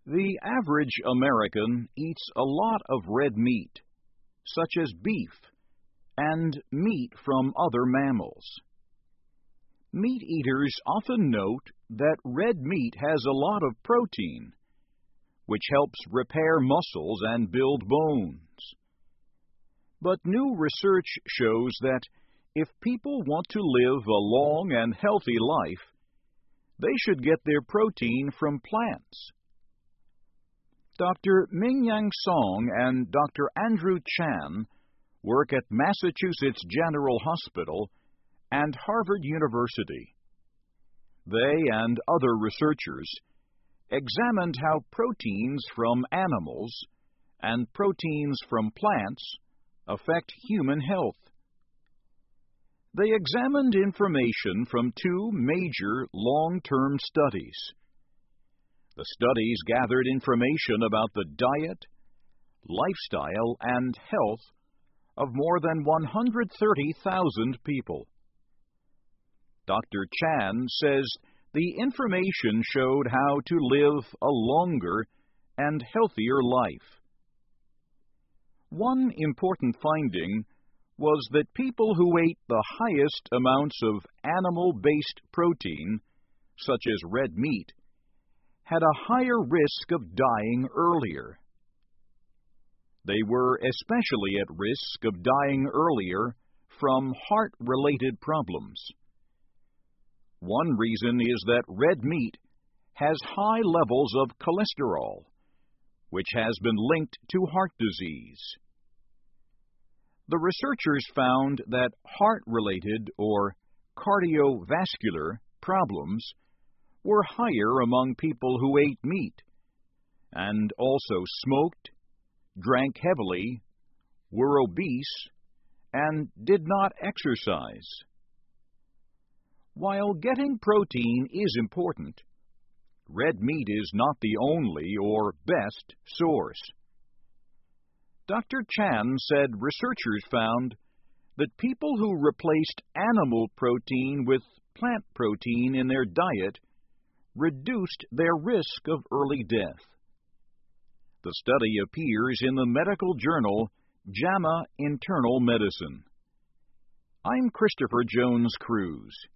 The average American eats a lot of red meat, such as beef, and meat from other mammals. Meat eaters often note that red meat has a lot of protein, which helps repair muscles and build bones. But new research shows that if people want to live a long and healthy life, they should get their protein from plants. Dr. Mingyang Song and Dr. Andrew Chan work at Massachusetts General Hospital and Harvard University. They and other researchers examined how proteins from animals and proteins from plants affect human health. They examined information from two major long-term studies. The studies gathered information about the diet, lifestyle, and health of more than 130,000 people. Dr. Chan says the information showed how to live a longer and healthier life. One important finding was that people who ate the highest amounts of animal-based protein, such as red meat, had a higher risk of dying earlier. They were especially at risk of dying earlier from heart-related problems. One reason is that red meat has high levels of cholesterol, which has been linked to heart disease. The researchers found that heart-related or cardiovascular problems were higher among people who ate meat, and also smoked, drank heavily, were obese, and did not exercise. While getting protein is important, red meat is not the only or best source. Dr. Chan said researchers found that people who replaced animal protein with plant protein in their diet reduced their risk of early death. The study appears in the medical journal JAMA Internal Medicine. I'm Christopher Jones Cruz.